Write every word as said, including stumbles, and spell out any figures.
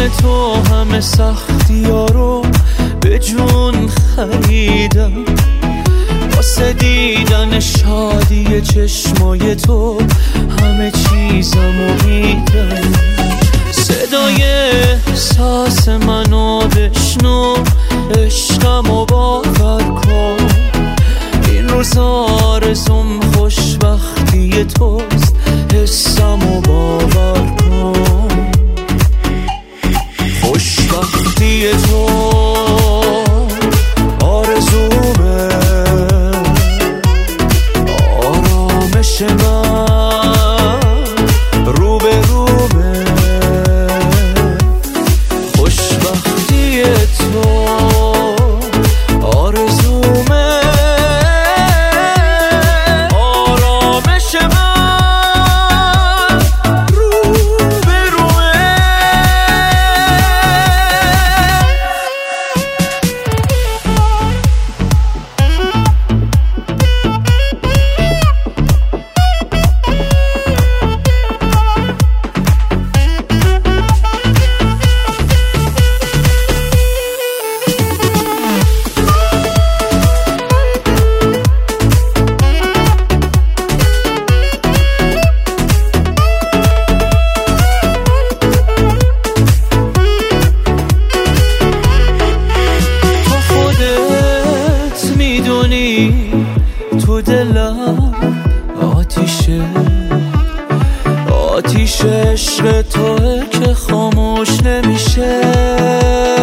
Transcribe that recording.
تو همه سختی ها رو به جون خریدم، واسه دیدن شادی چشمای تو همه چیزمو میدم. صدای احساس منو بشنو، عشقمو باور کن، این روزا آرزوم خوشبختی توست، حسمو باور کن. خوشبختی تو آرزومه، آرامش من رو به رومه. خوشبختی تو آرزومه، آرامش من رو به رومه. تو دلم آتیشه، آتیش عشق توه که خاموش نمیشه.